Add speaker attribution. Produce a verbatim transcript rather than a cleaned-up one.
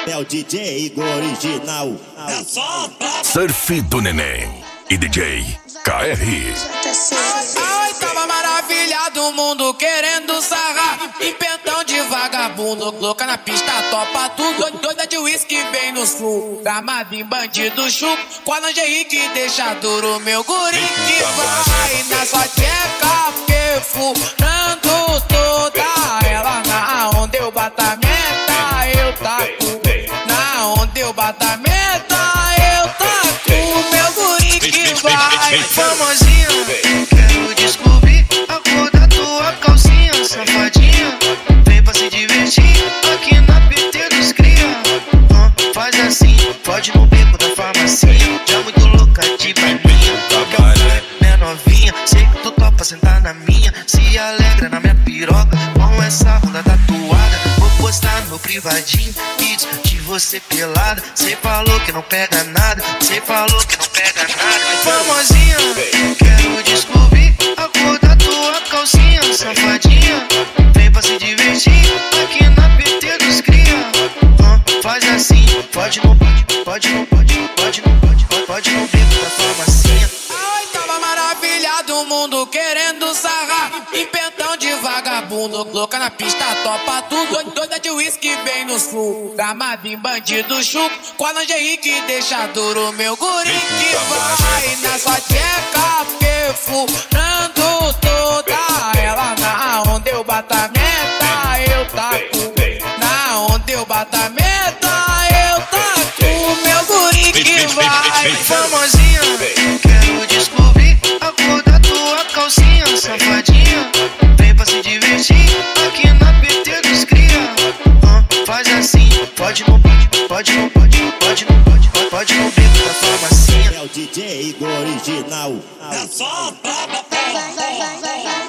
Speaker 1: É o D J Igor original.
Speaker 2: É só
Speaker 3: Surf do Neném e D J K R.
Speaker 4: A oitava maravilha do mundo querendo sarrar. Impentão de vagabundo, louca na pista, topa tudo. Doida de uísque bem no sul, armado em bandido chuco. Com a lingerie que deixa duro meu guri que vai na sua tcheca, perfurando toda ela. Na onde eu bato a meta, eu taco. Na onde eu bato a meta, eu taco. Meu guri que vai.
Speaker 5: Famosinha, quero descobrir a cor da tua calcinha, safadinha. Vem pra se divertir aqui na P T dos cria. Ah, faz assim, pode no beco da farmacia. Já muito louca de bailinha, toca minha novinha. Sei que tu topa sentar na minha, se alegra na minha piroca com essa bunda tatuada. Vou postar no meu privadinho vídeos de você pelada. Cê falou que não pega nada, cê falou que não pega nada. Famosinha, quero descobrir a cor da tua calcinha, safadinha. Vem pra se divertir aqui na P T dos cria. Ah, faz assim, pode no pode, pode no pode, pode no pode, pode no beco da farmacia.
Speaker 4: A oitava maravilha do mundo querendo sarrar. Impentão de vagabundo, louca na pista, topa tudo. Doida de uísque bem no sul, armado em bandido chuco. Com a lingerie que deixa duro meu guri que vai na sua tcheca, perfurando toda ela. Na onde eu bato a meta, eu taco. Na onde eu bato a meta, eu taco. Meu guri que vai.
Speaker 5: Famosinha, quero descobrir a cor da tua calcinha, safadinha. Vem pra se divertir aqui na P T dos cria. Ah, faz assim, pode no pode, pode no pode, pode no pode, pode no beco da farmacia.
Speaker 1: É o D J Igor original.
Speaker 2: É só